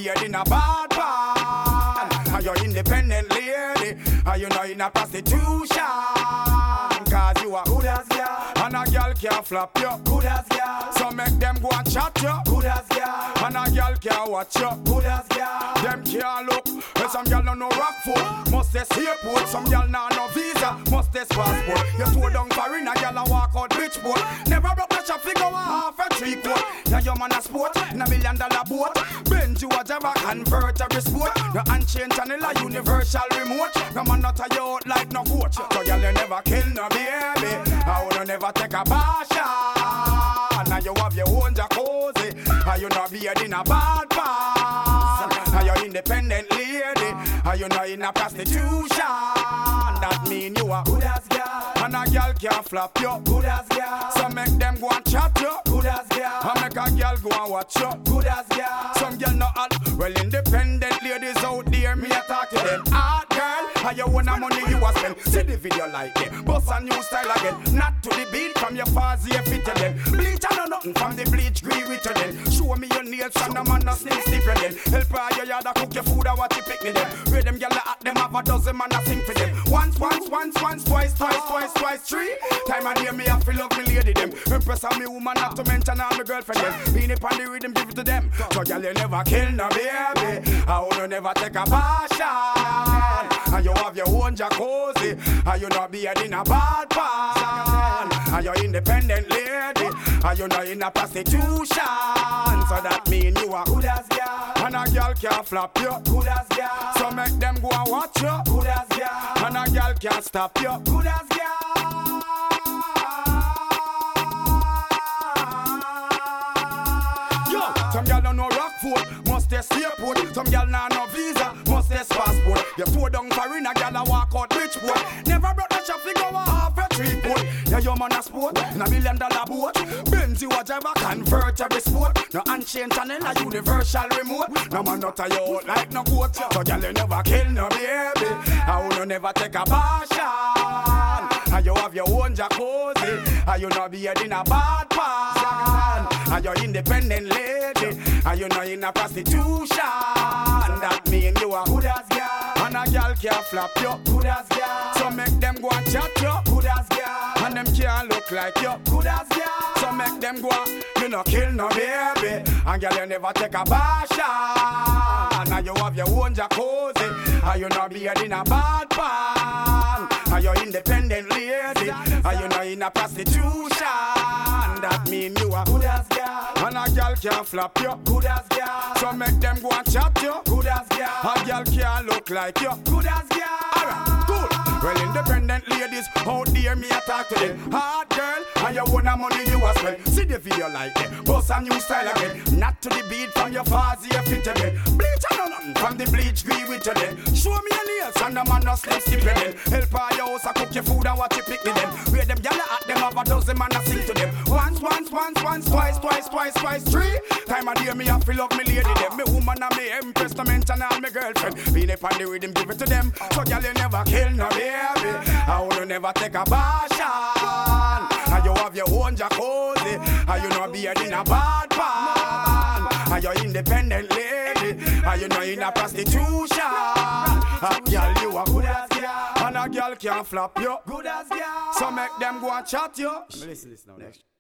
beard in a bad pan. And you independent lady, and you not in a prostitution. Cause you are good as girl, and a girl can't flap you. Good as girl, so make them go and chat you. Good as girl, and a girl can't watch you. Good as girl, them can't look. Well, some girl don't know rock foot, must they airport. Some girl nah no visa, must they passport. You throw down foreign, a girl a walk out bitch boat. Never broke the traffic over half a three quart. Now your man a sport, in $1 million boat. Benz you a driver, convert every sport. No unchained channel a universal remote. No man not a you out like no coach. So girl you never kill no baby. I would never take a basha. Now you have your own jacuzzi. And you not beard in a bad pan. And you independent lady. And you not in a prostitution. That mean you are good as girl. And a girl can't flap you. Good as girl. So make them go and chat you. Good as girl. And make a girl go and watch you. Good as girl. Some girl not all. Well, independent ladies out there, me a talk to them. Hard girl, and you want a money you a spend. See the video like it. Bust a new style again. Not to the beat from your fuzzy fit to them. Bleach and no nothing from the bleach green with you then. Show me your nails and the man no slim slipper then. Help her your yard cook your food and what you pick me them. Where them gyal at them have a dozen man a sing for them. Once, twice, three. Time I hear me I feel love me lady them. Impress on me woman not to mention all my girlfriend them. Being up on the rhythm give it to them. So gyal you never kill no baby. I will never take a passion. And you have your own jacuzzi. And you not beard in a bad pan. And you independent lady. And you not in a prostitution. So that mean you are good as girl. And a girl can't flap you. Good as girl. So make them go and watch you. Good as girl. And a girl can't stop you. Good as girl. Yo, some girl don't know rock foot. Must they airport. Some girl nah no visa. Must they passport. You throw down foreign, a girl a walk out rich boy. Never broke the traffic over half a three quart. Yeah, your man a sport, in $1 million boat. Benz you a driver, convert every sport. No unchained channel, a universal remote. No man not a you out like no coach. So girl you never kill no baby. I will never take a passion. And you have your own jacuzzi. And you not beard in a bad pan. And you're independent lady. And you not in a prostitution. That mean you are good as girl. And a girl can't flap you. Good as girl. So make them go and chat you. Good as girl. And them can't look like you. Good as girl. So make them go and you no kill no baby. And girl you never take a basha. And now you have your own jacuzzi. And you not beard in a bad pan. And you're independent lady. And you not in a prostitution. That mean you are good as girl. And a girl can't flap you. Good as girl. So make them go and chat you. Good as girl. A girl can't look like you. Good as girl. Alright, cool. Well, independent ladies out there, me a talk to them. Hard girl, and you want a money you a spend. See the video like it. Bust a new style again. Not to the beat from your fuzzy fit again. Bleach and nothing from the bleach green with you then. Show me your nails and the man no slim skip then. Help her your house, I cook your food and what you pick me them. Where them gyal at them have a dozen man a sing to them. Once, twice, three. Time I hear me I feel love me lady them. Me woman and me empress, no mention all me girlfriend. Being up on the rhythm, give it to them. So gyal you never kill no baby. I will never take a bashan. And you have your own jacuzzi. And you not beard in a bad pan. And you're independent lady. And you not in a prostitution. A girl you are good as girl. And a girl can't flap you. Good as girl. So make them go and chat you. Listen now. Next.